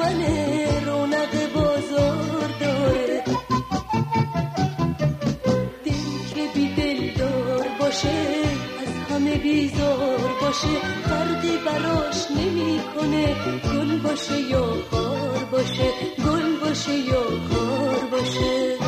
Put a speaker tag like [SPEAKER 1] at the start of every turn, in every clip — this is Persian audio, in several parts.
[SPEAKER 1] منه رونق بازار داره. دل که بی دل دار باشه از همه بیزار باشه، فرقی براش نمی کنه گل باشه یا خار باشه، گل باشه یا خار باشه.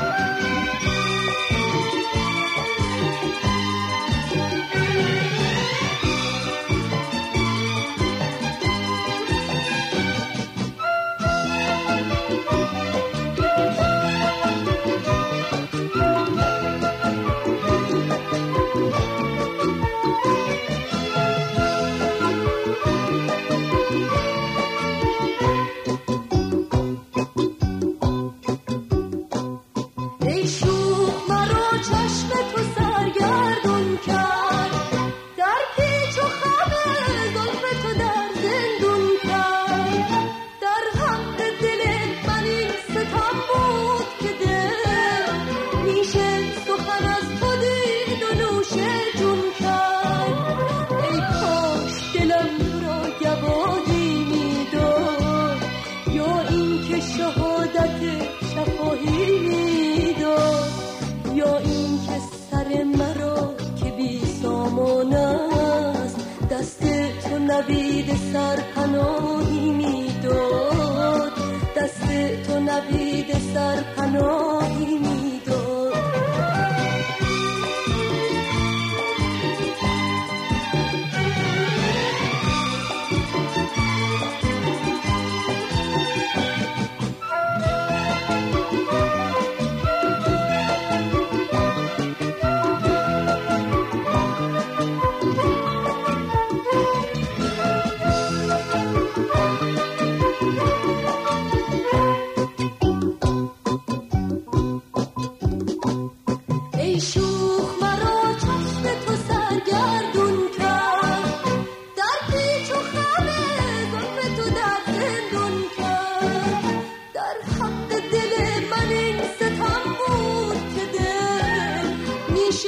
[SPEAKER 1] نوید سرپناهی میداد، دست تو نوید سرپناهی میداد.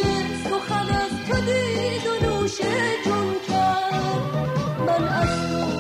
[SPEAKER 1] سخن از تو دید و نوش جون کرد. من از تو